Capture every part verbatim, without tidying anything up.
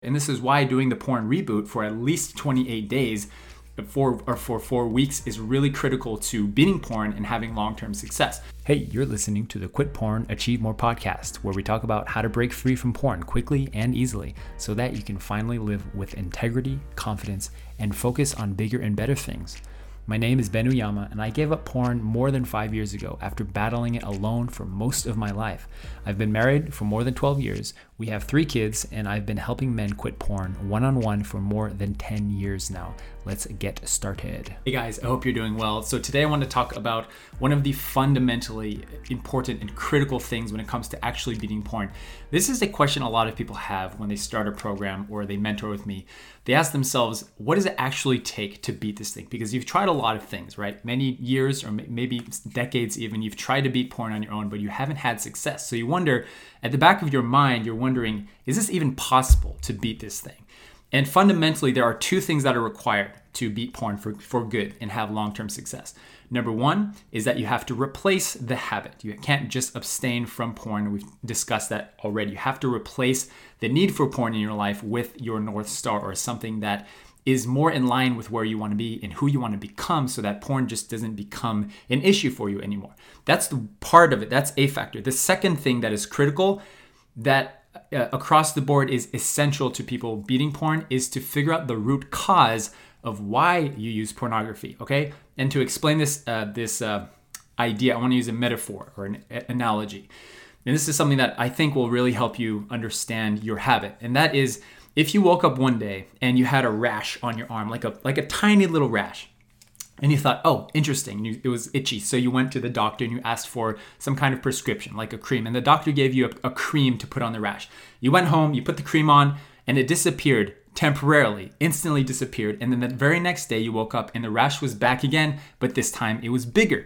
And this is why doing the porn reboot for at least twenty-eight days for, or for four weeks is really critical to beating porn and having long-term success. Hey, you're listening to the Quit Porn, Achieve More podcast, where we talk about how to break free from porn quickly and easily so that you can finally live with integrity, confidence, and focus on bigger and better things. My name is Ben Uyama, and I gave up porn more than five years ago after battling it alone for most of my life. I've been married for more than twelve years, we have three kids, and I've been helping men quit porn one-on-one for more than ten years now. Let's get started. Hey guys, I hope you're doing well. So today I want to talk about one of the fundamentally important and critical things when it comes to actually beating porn. This is a question a lot of people have when they start a program or they mentor with me. They ask themselves, what does it actually take to beat this thing? Because you've tried a lot of things, right? Many years or maybe decades even, you've tried to beat porn on your own, but you haven't had success. So you wonder, at the back of your mind, you're wondering, is this even possible to beat this thing? And fundamentally, there are two things that are required to beat porn for, for good and have long-term success. Number one is that you have to replace the habit. You can't just abstain from porn. We've discussed that already. You have to replace the need for porn in your life with your North Star, or something that is more in line with where you want to be and who you want to become, so that porn just doesn't become an issue for you anymore. That's the part of it. That's a factor. The second thing that is critical, that uh, across the board is essential to people beating porn, is to figure out the root cause of why you use pornography, okay? And to explain this uh, this uh, idea, I want to use a metaphor or an a- analogy. And this is something that I think will really help you understand your habit. And that is, if you woke up one day and you had a rash on your arm, like a like a tiny little rash, and you thought, oh, interesting, and you, it was itchy, so you went to the doctor and you asked for some kind of prescription, like a cream, and the doctor gave you a, a cream to put on the rash. You went home, you put the cream on, and it disappeared temporarily, instantly disappeared, and then the very next day you woke up and the rash was back again, but this time it was bigger.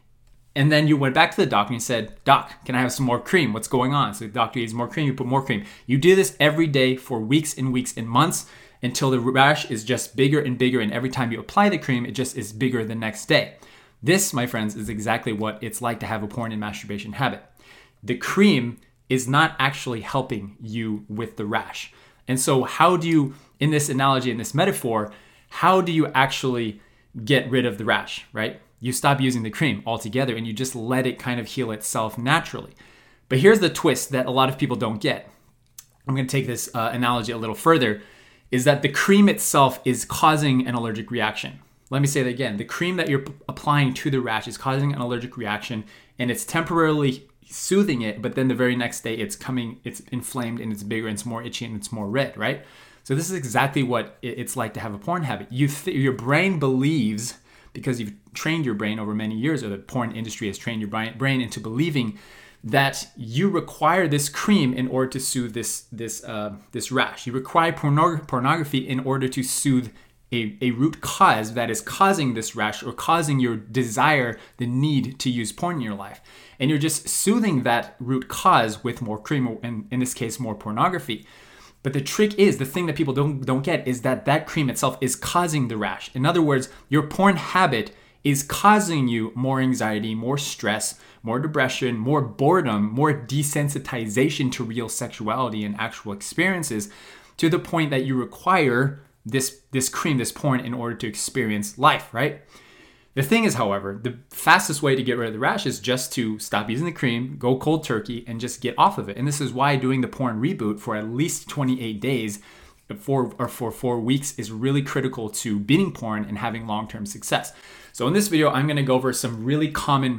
And then you went back to the doctor and you said, Doc, can I have some more cream? What's going on? So the doctor gives more cream, you put more cream. You do this every day for weeks and weeks and months until the rash is just bigger and bigger, and every time you apply the cream, it just is bigger the next day. This, my friends, is exactly what it's like to have a porn and masturbation habit. The cream is not actually helping you with the rash. And so how do you, in this analogy, in this metaphor, how do you actually get rid of the rash, right? You stop using the cream altogether and you just let it kind of heal itself naturally. But here's the twist that a lot of people don't get. I'm going to take this uh, analogy a little further, is that the cream itself is causing an allergic reaction. Let me say that again. The cream that you're p- applying to the rash is causing an allergic reaction, and it's temporarily soothing it, but then the very next day it's coming, it's inflamed and it's bigger and it's more itchy and it's more red, right? So this is exactly what it's like to have a porn habit. You th- your brain believes, because you've trained your brain over many years, or the porn industry has trained your brain into believing that you require this cream in order to soothe this this uh, this rash. You require pornog- pornography in order to soothe a, a root cause that is causing this rash, or causing your desire, the need to use porn in your life. And you're just soothing that root cause with more cream, or in, in this case, more pornography. But the trick is, the thing that people don't don't get is that that cream itself is causing the rash. In other words, your porn habit is causing you more anxiety, more stress, more depression, more boredom, more desensitization to real sexuality and actual experiences, to the point that you require this, this cream, this porn, in order to experience life, right? The thing is, however, the fastest way to get rid of the rash is just to stop using the cream, go cold turkey, and just get off of it. And this is why doing the porn reboot for at least twenty-eight days for, or for four weeks is really critical to beating porn and having long-term success. So in this video, I'm going to go over some really common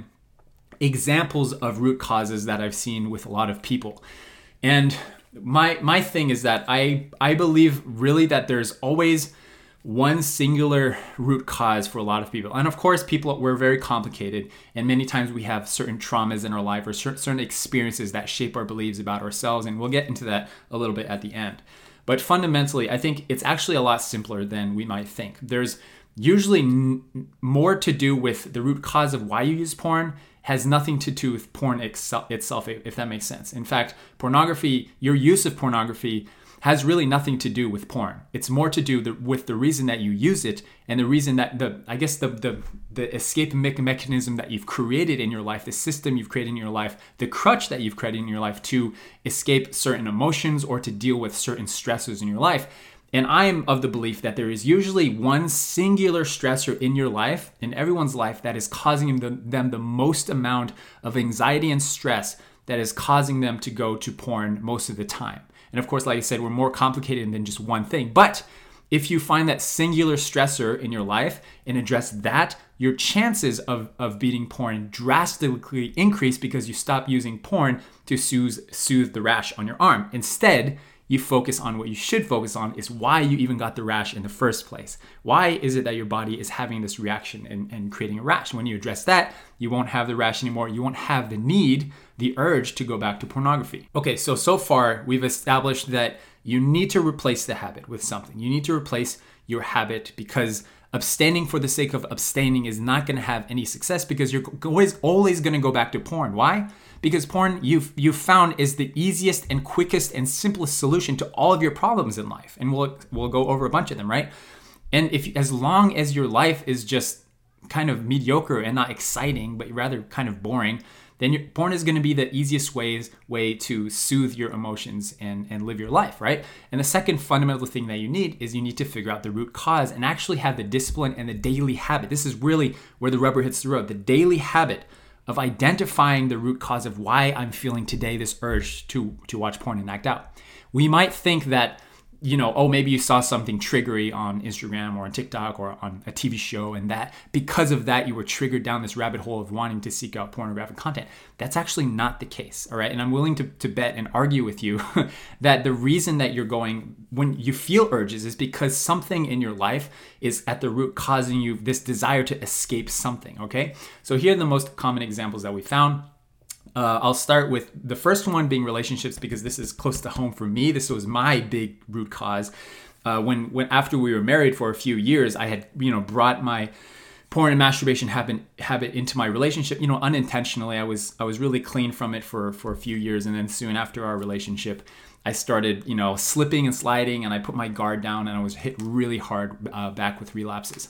examples of root causes that I've seen with a lot of people. And my my thing is that I I believe really that there's always one singular root cause for a lot of people. And of course, people, we're very complicated, and many times we have certain traumas in our life, or certain experiences that shape our beliefs about ourselves, and we'll get into that a little bit at the end. But fundamentally, I think it's actually a lot simpler than we might think. There's usually n- more to do with the root cause of why you use porn, has nothing to do with porn itself, if that makes sense. In fact, pornography, your use of pornography has really nothing to do with porn. It's more to do the, with the reason that you use it and the reason that the, I guess the, the, the escape me- mechanism that you've created in your life, the system you've created in your life, the crutch that you've created in your life to escape certain emotions or to deal with certain stresses in your life. And I'm of the belief that there is usually one singular stressor in your life, in everyone's life, that is causing them, them the most amount of anxiety and stress that is causing them to go to porn most of the time. And of course, like I said, we're more complicated than just one thing. But if you find that singular stressor in your life and address that, your chances of, of beating porn drastically increase because you stop using porn to soothe, soothe the rash on your arm. Instead, you focus on what you should focus on is why you even got the rash in the first place. Why is it that your body is having this reaction and, and creating a rash? When you address that, you won't have the rash anymore. You won't have the need, the urge to go back to pornography. Okay, so, so far we've established that you need to replace the habit with something. You need to replace your habit because abstaining for the sake of abstaining is not going to have any success because you're always, always going to go back to porn. Why? Because porn, you've, you've found, is the easiest and quickest and simplest solution to all of your problems in life. And we'll, we'll go over a bunch of them, right? And if as long as your life is just kind of mediocre and not exciting, but rather kind of boring, then your, porn is going to be the easiest ways, way to soothe your emotions and, and live your life, right? And the second fundamental thing that you need is you need to figure out the root cause and actually have the discipline and the daily habit. This is really where the rubber hits the road. The daily habit of identifying the root cause of why I'm feeling today this urge to, to watch porn and act out. We might think that, you know, oh, maybe you saw something triggery on Instagram or on TikTok or on a T V show, and that because of that, you were triggered down this rabbit hole of wanting to seek out pornographic content. That's actually not the case, all right? And I'm willing to, to bet and argue with you that the reason that you're going, when you feel urges, is because something in your life is at the root causing you this desire to escape something, okay? So here are the most common examples that we found. Uh, I'll start with the first one being relationships because this is close to home for me. This was my big root cause. Uh, when, when after we were married for a few years, I had you know brought my porn and masturbation habit habit into my relationship. You know, unintentionally, I was I was really clean from it for for a few years, and then soon after our relationship, I started you know slipping and sliding, and I put my guard down, and I was hit really hard uh, back with relapses,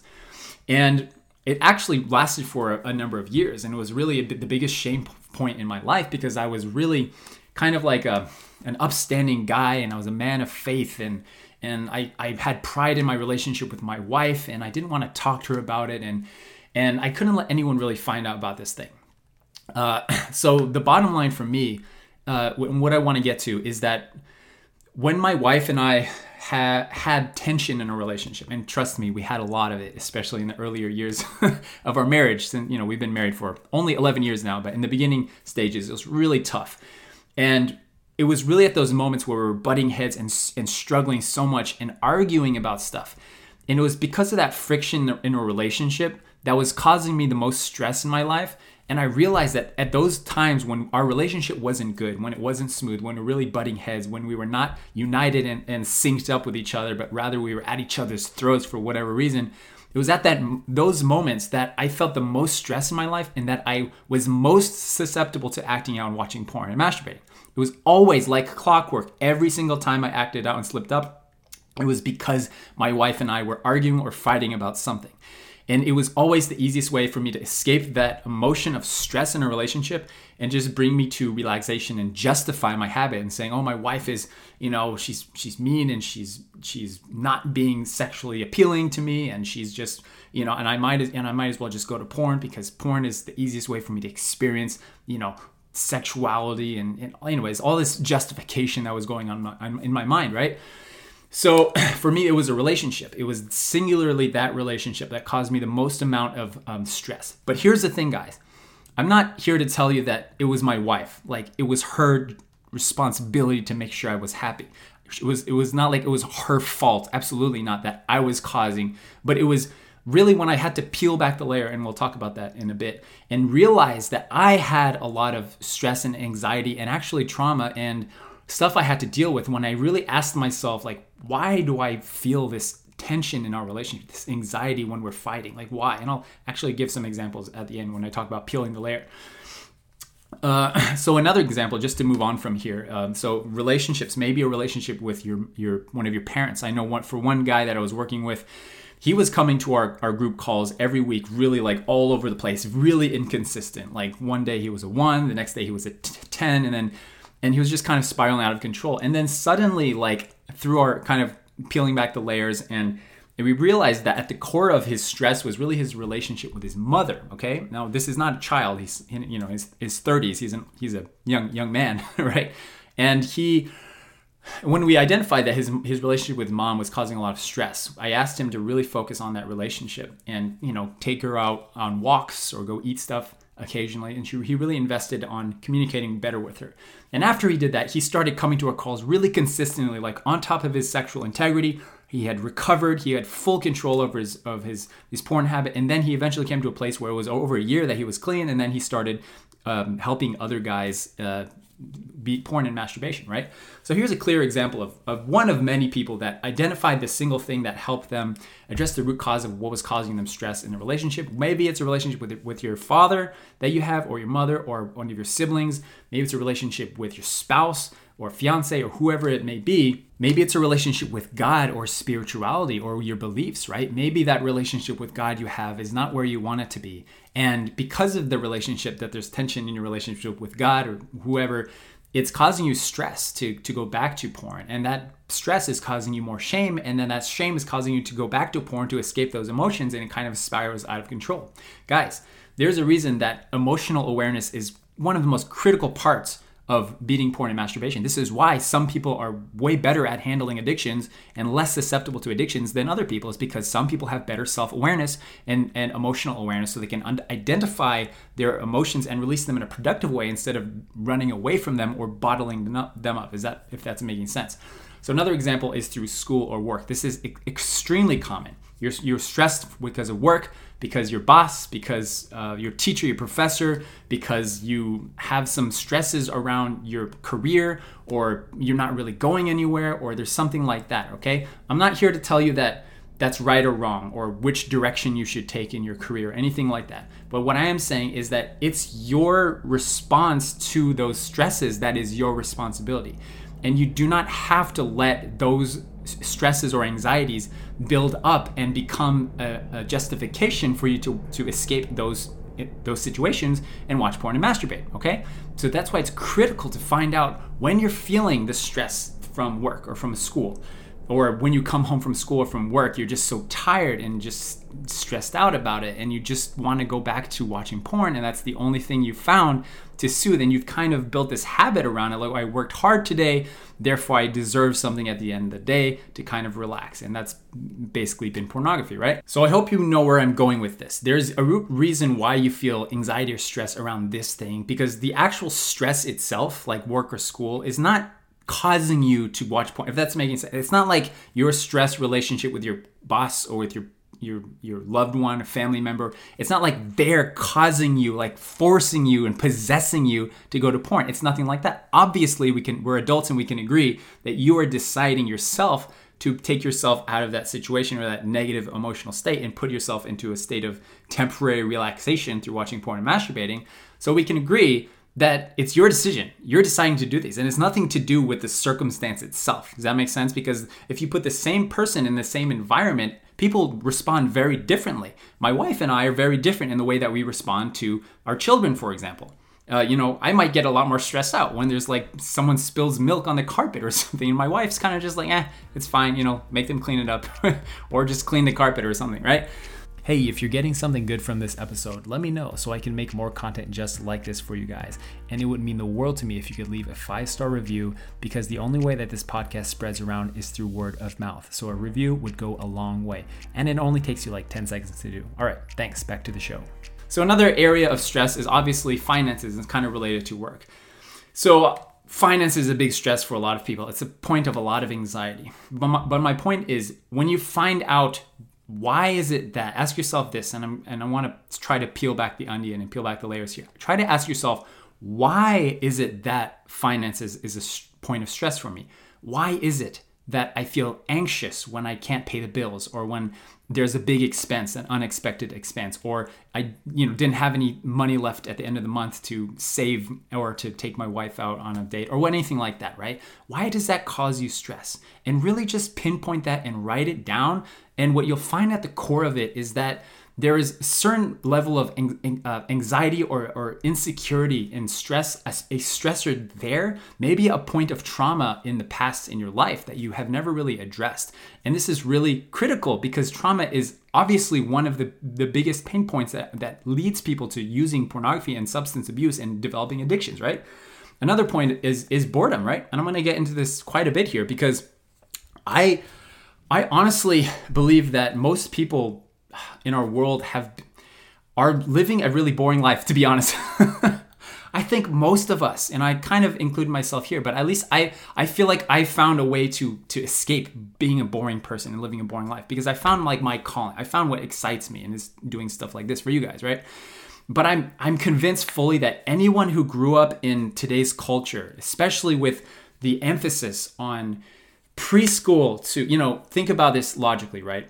and it actually lasted for a, a number of years, and it was really a, the biggest shame point in my life because I was really kind of like a an upstanding guy, and I was a man of faith, and and I, I had pride in my relationship with my wife, and I didn't want to talk to her about it, and and I couldn't let anyone really find out about this thing. Uh, so the bottom line for me, uh, what I want to get to is that when my wife and I ha- had tension in a relationship, and trust me, we had a lot of it, especially in the earlier years of our marriage. Since you know we've been married for only eleven years now, but in the beginning stages, it was really tough. And it was really at those moments where we were butting heads and, and struggling so much and arguing about stuff. And it was because of that friction in a relationship that was causing me the most stress in my life. And I realized that at those times when our relationship wasn't good, when it wasn't smooth, when we were really butting heads, when we were not united and, and synced up with each other, but rather we were at each other's throats for whatever reason, it was at that those moments that I felt the most stress in my life and that I was most susceptible to acting out and watching porn and masturbating. It was always like clockwork. Every single time I acted out and slipped up, it was because my wife and I were arguing or fighting about something. And it was always the easiest way for me to escape that emotion of stress in a relationship and just bring me to relaxation and justify my habit and saying, oh, my wife is, you know, she's she's mean and she's she's not being sexually appealing to me, and she's just, you know, and I might and I might as well just go to porn because porn is the easiest way for me to experience, you know, sexuality and, and anyways, all this justification that was going on in my, in my mind, right? So for me, it was a relationship. It was singularly that relationship that caused me the most amount of um, stress. But here's the thing, guys. I'm not here to tell you that it was my wife. Like, it was her responsibility to make sure I was happy. It was, it was not like it was her fault. Absolutely not that I was causing. But it was really when I had to peel back the layer, and we'll talk about that in a bit, and realize that I had a lot of stress and anxiety and actually trauma and stuff I had to deal with when I really asked myself, like, why do I feel this tension in our relationship, this anxiety when we're fighting? Like, why? And I'll actually give some examples at the end when I talk about peeling the layer. Uh, so another example, just to move on from here. Um, so relationships, maybe a relationship with your your one of your parents. I know one for one guy that I was working with, he was coming to our, our group calls every week, really like all over the place, really inconsistent. Like one day he was a one, the next day he was a t- ten, and then and he was just kind of spiraling out of control. And then suddenly, like through our kind of peeling back the layers, and And we realized that at the core of his stress was really his relationship with his mother. Okay, now this is not a child; he's in, you know his his thirties. He's an, he's a young young man, right? And he, when we identified that his his relationship with mom was causing a lot of stress, I asked him to really focus on that relationship and you know take her out on walks or go eat stuff occasionally. And she, he really invested on communicating better with her. And after he did that, he started coming to our calls really consistently, like on top of his sexual integrity. He had recovered. He had full control over his of his his porn habit, and then he eventually came to a place where it was over a year that he was clean, and then he started um, helping other guys uh, beat porn and masturbation. Right. So here's a clear example of of one of many people that identified the single thing that helped them address the root cause of what was causing them stress in the relationship. Maybe it's a relationship with with your father that you have, or your mother, or one of your siblings. Maybe it's a relationship with your spouse or fiance or whoever it may be. Maybe it's a relationship with God or spirituality or your beliefs, right? Maybe that relationship with God you have is not where you want it to be. And because of the relationship, that there's tension in your relationship with God or whoever, it's causing you stress to, to go back to porn. And that stress is causing you more shame. And then that shame is causing you to go back to porn to escape those emotions, and it kind of spirals out of control. Guys, there's a reason that emotional awareness is one of the most critical parts of beating porn and masturbation. This is why some people are way better at handling addictions and less susceptible to addictions than other people. Is because some people have better self-awareness and, and emotional awareness, so they can un- identify their emotions and release them in a productive way instead of running away from them or bottling them up. Them up. Is that, if that's making sense? So another example is through school or work. This is e- extremely common. You're, you're stressed because of work, because your boss, because uh, your teacher, your professor, because you have some stresses around your career, or you're not really going anywhere, or there's something like that, okay? I'm not here to tell you that that's right or wrong, or which direction you should take in your career, anything like that. But what I am saying is that it's your response to those stresses that is your responsibility. And you do not have to let those stresses or anxieties build up and become a, a justification for you to, to escape those those situations and watch porn and masturbate, okay? So that's why it's critical to find out when you're feeling the stress from work or from school, or when you come home from school or from work, you're just so tired and just stressed out about it, and you just want to go back to watching porn, and that's the only thing you found to soothe, and you've kind of built this habit around it, like, I worked hard today, therefore I deserve something at the end of the day to kind of relax. And that's basically been pornography, right? So I hope you know where I'm going with this. There's a root reason why you feel anxiety or stress around this thing, because the actual stress itself, like work or school, is not causing you to watch porn. If that's making sense. It's not like your stress relationship with your boss or with your your your loved one, a family member. It's not like they're causing you, like forcing you and possessing you to go to porn. It's nothing like that. Obviously, we can we're adults and we can agree that you are deciding yourself to take yourself out of that situation or that negative emotional state and put yourself into a state of temporary relaxation through watching porn and masturbating. So we can agree that it's your decision. You're deciding to do these, and it's nothing to do with the circumstance itself. Does that make sense? Because if you put the same person in the same environment, people respond very differently. My wife and I are very different in the way that we respond to our children, for example. Uh, you know, I might get a lot more stressed out when there's like someone spills milk on the carpet or something, and my wife's kind of just like, eh, it's fine, you know, make them clean it up or just clean the carpet or something, right? Hey, if you're getting something good from this episode, let me know so I can make more content just like this for you guys. And it would mean the world to me if you could leave a five-star review, because the only way that this podcast spreads around is through word of mouth. So a review would go a long way. And it only takes you like ten seconds to do. All right, thanks. Back to the show. So another area of stress is obviously finances, and it's kind of related to work. So finance is a big stress for a lot of people. It's a point of a lot of anxiety. But my, but my point is, when you find out why is it that, ask yourself this, and I'm and I want to try to peel back the onion and peel back the layers here. Try to ask yourself, why is it that finances is a point of stress for me? Why is it that I feel anxious when I can't pay the bills, or when there's a big expense, an unexpected expense, or I you know didn't have any money left at the end of the month to save or to take my wife out on a date or anything like that, right? Why does that cause you stress? And really just pinpoint that and write it down. And what you'll find at the core of it is that there is a certain level of anxiety or, or insecurity and stress, a, a stressor there, maybe a point of trauma in the past in your life that you have never really addressed. And this is really critical because trauma is obviously one of the, the biggest pain points that, that leads people to using pornography and substance abuse and developing addictions, right? Another point is, is boredom, right? And I'm going to get into this quite a bit here because I, I honestly believe that most people in our world have are living a really boring life, to be honest. I think most of us, and I kind of include myself here, but at least I, I feel like I found a way to to escape being a boring person and living a boring life because I found like my calling. I found what excites me and is doing stuff like this for you guys, right? But I'm I'm convinced fully that anyone who grew up in today's culture, especially with the emphasis on preschool to, you know, think about this logically, right?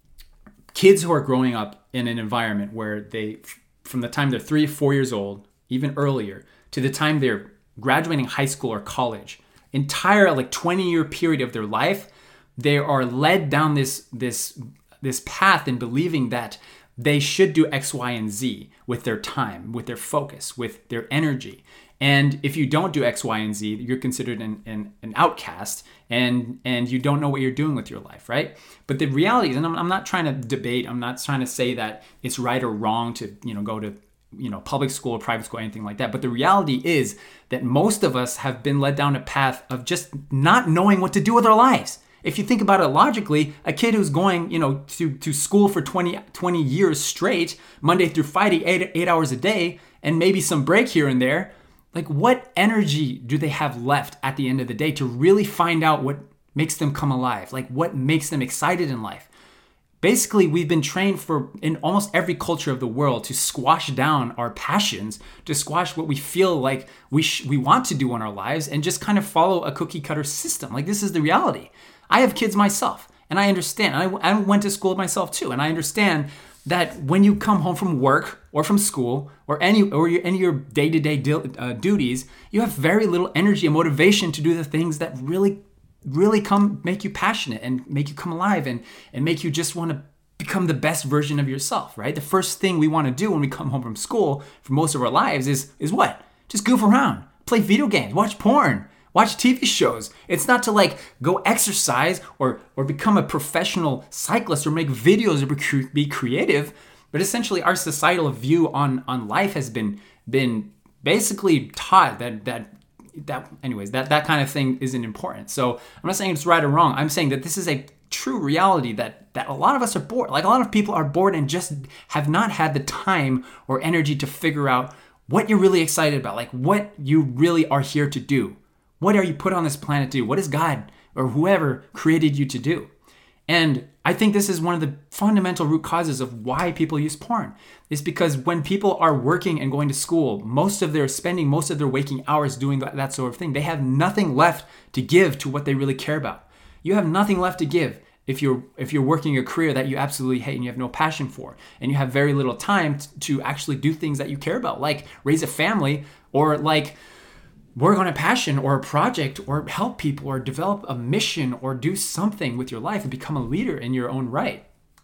Kids who are growing up in an environment where they, from the time they're three, four years old, even earlier, to the time they're graduating high school or college, entire like twenty year period of their life, they are led down this, this, this path in believing that they should do X, Y, and Z with their time, with their focus, with their energy. And if you don't do X, Y, and Z, you're considered an, an, an outcast and, and you don't know what you're doing with your life, right? But the reality is, and I'm, I'm not trying to debate, I'm not trying to say that it's right or wrong to, you know, go to, you know, public school or private school, anything like that. But the reality is that most of us have been led down a path of just not knowing what to do with our lives. If you think about it logically, a kid who's going, you know, to, to school for twenty, twenty years straight, Monday through Friday, eight, eight hours a day, and maybe some break here and there, like what energy do they have left at the end of the day to really find out what makes them come alive? Like what makes them excited in life? Basically, we've been trained for in almost every culture of the world to squash down our passions, to squash what we feel like we sh- we want to do in our lives and just kind of follow a cookie cutter system. Like this is the reality. I have kids myself and I understand. I, I went to school myself too. And I understand that when you come home from work or from school or any or your, any of your day-to-day de- uh, duties, you have very little energy and motivation to do the things that really, really come make you passionate and make you come alive and, and make you just want to become the best version of yourself, right? The first thing we want to do when we come home from school for most of our lives is, is what? Just goof around, play video games, watch porn, watch T V shows. It's not to like go exercise or or become a professional cyclist or make videos or be creative. But essentially our societal view on, on life has been been basically taught that that that anyways, that, that kind of thing isn't important. So I'm not saying it's right or wrong. I'm saying that this is a true reality that that a lot of us are bored. Like a lot of people are bored and just have not had the time or energy to figure out what you're really excited about, like what you really are here to do. What are you put on this planet to do? What is God or whoever created you to do? And I think this is one of the fundamental root causes of why people use porn. Is because when people are working and going to school, most of their spending most of their waking hours doing that, that sort of thing, they have nothing left to give to what they really care about. You have nothing left to give if you're if you're working a career that you absolutely hate and you have no passion for, and you have very little time t- to actually do things that you care about, like raise a family or like work on a passion or a project or help people or develop a mission or do something with your life and become a leader in your own right.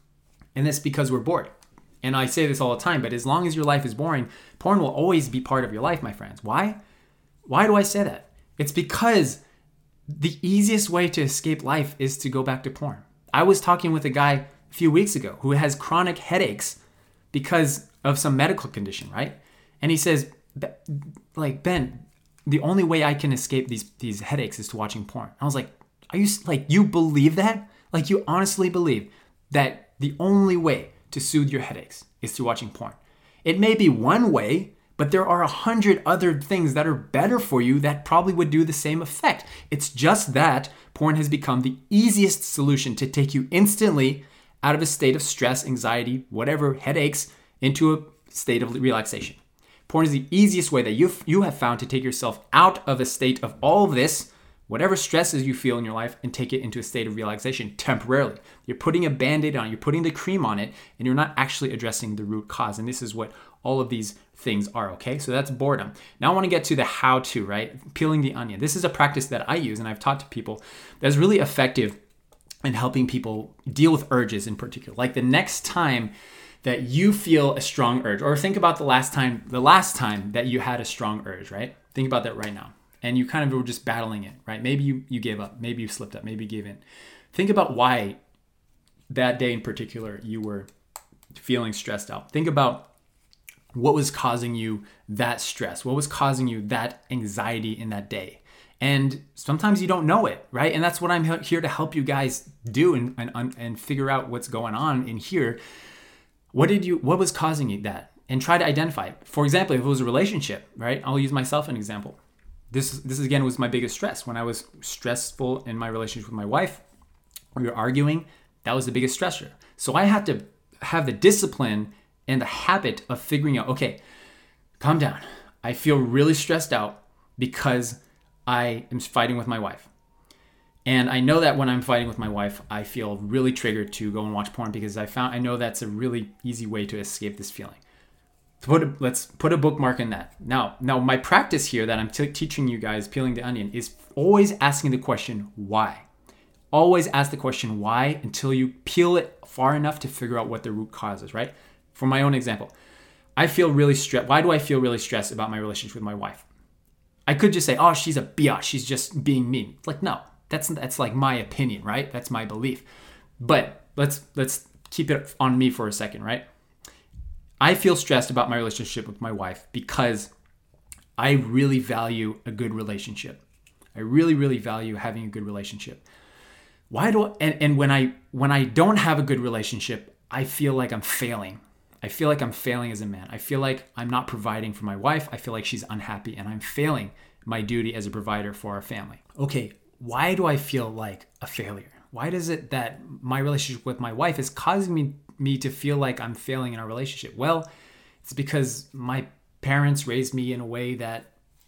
And that's because we're bored. And I say this all the time, but as long as your life is boring, porn will always be part of your life, my friends. Why? Why do I say that? It's because the easiest way to escape life is to go back to porn. I was talking with a guy a few weeks ago who has chronic headaches because of some medical condition, right? And he says, like, Ben, the only way I can escape these these headaches is to watching porn. I was like, are you like, you believe that? Like you honestly believe that the only way to soothe your headaches is through watching porn? It may be one way, but there are a hundred other things that are better for you that probably would do the same effect. It's just that porn has become the easiest solution to take you instantly out of a state of stress, anxiety, whatever, headaches, into a state of relaxation. Porn is the easiest way that you you have found to take yourself out of a state of all of this whatever stresses you feel in your life and take it into a state of relaxation temporarily. You're putting a Band-Aid on, you're putting the cream on it, and you're not actually addressing the root cause. And this is what all of these things are, okay? So that's boredom. Now I want to get to the how-to, right? Peeling the onion. This is a practice that I use and I've taught to people that's really effective in helping people deal with urges in particular. Like the next time that you feel a strong urge, or think about the last time, the last time that you had a strong urge, right? Think about that right now. And you kind of were just battling it, right? Maybe you, you gave up, maybe you slipped up, maybe you gave in. Think about why that day in particular you were feeling stressed out. Think about what was causing you that stress? What was causing you that anxiety in that day? And sometimes you don't know it, right? And that's what I'm here to help you guys do and, and, and figure out what's going on in here. What did you, what was causing you that? And try to identify it. For example, if it was a relationship, right? I'll use myself as an example. This, this again was my biggest stress. When I was stressful in my relationship with my wife, we were arguing, that was the biggest stressor. So I had to have the discipline and the habit of figuring out, okay, calm down. I feel really stressed out because I am fighting with my wife. And I know that when I'm fighting with my wife, I feel really triggered to go and watch porn because I found I know that's a really easy way to escape this feeling. So put a, let's put a bookmark in that. Now, now my practice here that I'm t- teaching you guys, peeling the onion, is always asking the question, why? Always ask the question, why, until you peel it far enough to figure out what the root cause is, right? For my own example, I feel really stressed. Why do I feel really stressed about my relationship with my wife? I could just say, oh, she's a biatch. She's just being mean. Like, no, that's that's like my opinion, right? That's my belief. But let's let's keep it on me for a second, right? I feel stressed about my relationship with my wife because I really value a good relationship. I really, really value having a good relationship. Why do I, and, and when I when I don't have a good relationship, I feel like I'm failing. I feel like I'm failing as a man. I feel like I'm not providing for my wife. I feel like she's unhappy and I'm failing my duty as a provider for our family. Okay, why do I feel like a failure? Why does it that my relationship with my wife is causing me, me to feel like I'm failing in our relationship? Well, it's because my parents raised me in a way that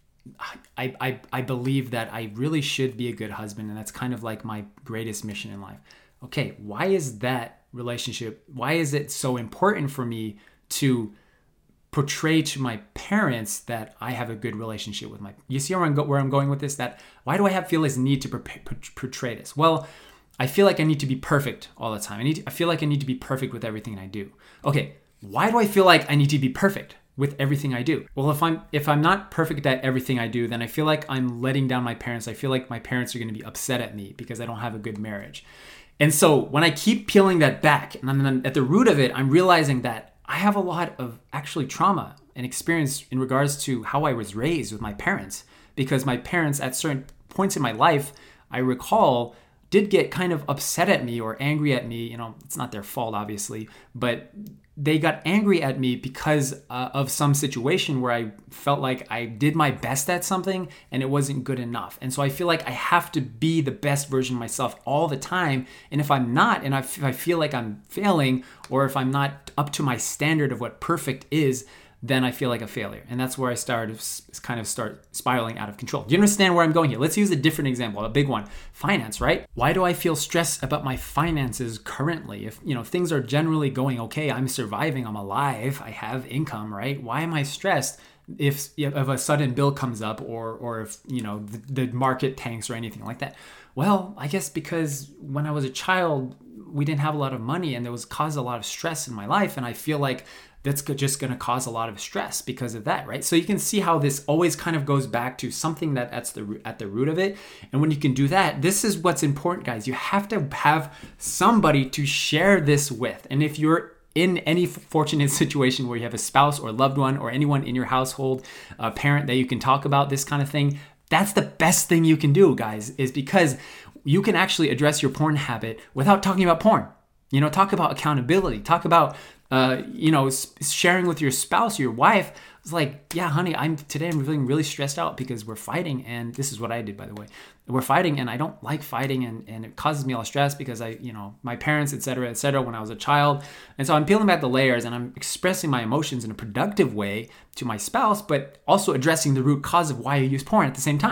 I, I, I believe that I really should be a good husband, and that's kind of like my greatest mission in life. Okay, why is that relationship, why is it so important for me to portray to my parents that I have a good relationship with my, you see where I'm, go, where I'm going with this? That why do I have feel this need to pre- portray this? Well, I feel like I need to be perfect all the time. I need to, I feel like I need to be perfect with everything I do. Okay, why do I feel like I need to be perfect with everything I do? Well, if I'm if I'm not perfect at everything I do, then I feel like I'm letting down my parents. I feel like my parents are going to be upset at me because I don't have a good marriage. And so when I keep peeling that back, and then at the root of it, I'm realizing that I have a lot of actually trauma and experience in regards to how I was raised with my parents, because my parents at certain points in my life, I recall, did get kind of upset at me or angry at me. You know, it's not their fault, obviously, but they got angry at me because uh, of some situation where I felt like I did my best at something and it wasn't good enough. And so I feel like I have to be the best version of myself all the time. And if I'm not, and if I feel like I'm failing, or if I'm not up to my standard of what perfect is, then I feel like a failure. And that's where I started to kind of start spiraling out of control. Do you understand where I'm going here? Let's use a different example, a big one. Finance, right? Why do I feel stressed about my finances currently? If, you know, things are generally going okay, I'm surviving, I'm alive, I have income, right? Why am I stressed if, if a sudden bill comes up, or or if, you know, the, the market tanks or anything like that? Well, I guess because when I was a child, we didn't have a lot of money and there was caused a lot of stress in my life, and I feel like that's just going to cause a lot of stress because of that, right? So you can see how this always kind of goes back to something that that's the at the root of it. And when you can do that, this is what's important, guys. You have to have somebody to share this with. And if you're in any fortunate situation where you have a spouse or loved one or anyone in your household, a parent that you can talk about this kind of thing, that's the best thing you can do, guys, is because you can actually address your porn habit without talking about porn. You know, talk about accountability, talk about Uh, you know, sharing with your spouse, your wife. It's like, yeah, honey, I'm today I'm feeling really stressed out because we're fighting, and this is what I did, by the way. We're fighting, and I don't like fighting, and, and it causes me a lot of stress because I, you know, my parents, et cetera, et cetera, when I was a child. And so I'm peeling back the layers, and I'm expressing my emotions in a productive way to my spouse, but also addressing the root cause of why I use porn at the same time.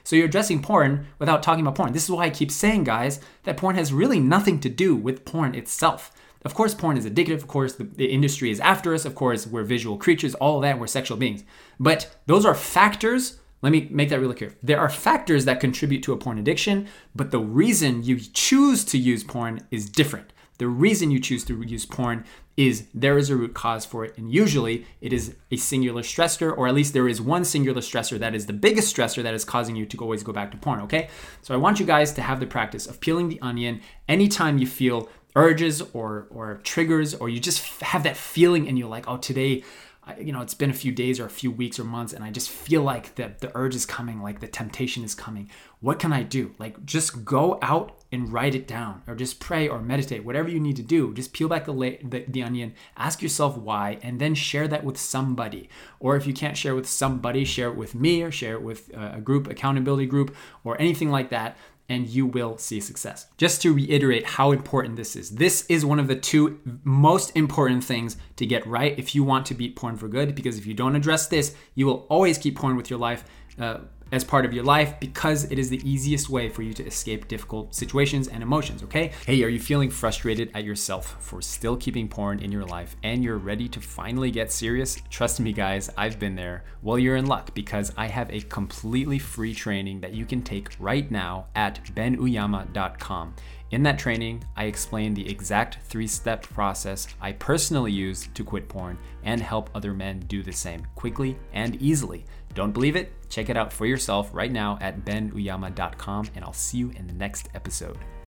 So you're addressing porn without talking about porn. This is why I keep saying, guys, that porn has really nothing to do with porn itself. Of course, porn is addictive. Of course, the, the industry is after us. Of course, we're visual creatures, all of that, we're sexual beings. But those are factors. Let me make that really clear. There are factors that contribute to a porn addiction, but the reason you choose to use porn is different. The reason you choose to use porn is there is a root cause for it, and usually it is a singular stressor, or at least there is one singular stressor that is the biggest stressor that is causing you to always go back to porn, okay? So I want you guys to have the practice of peeling the onion anytime you feel urges or or triggers, or you just have that feeling and you're like, oh, today, you know, it's been a few days or a few weeks or months and I just feel like the, the urge is coming, like the temptation is coming. What can I do? Like, just go out and write it down, or just pray or meditate, whatever you need to do. Just peel back the, la- the, the onion, ask yourself why, and then share that with somebody. Or if you can't share with somebody, share it with me, or share it with a group, accountability group, or anything like that, and you will see success. Just to reiterate how important this is. This is one of the two most important things to get right if you want to beat porn for good, because if you don't address this, you will always keep porn with your life uh, as part of your life, because it is the easiest way for you to escape difficult situations and emotions, okay? Hey, are you feeling frustrated at yourself for still keeping porn in your life and you're ready to finally get serious? Trust me, guys, I've been there. Well, you're in luck, because I have a completely free training that you can take right now at ben uyama dot com. In that training, I explain the exact three-step process I personally use to quit porn and help other men do the same quickly and easily. Don't believe it? Check it out for yourself right now at ben uyama dot com, and I'll see you in the next episode.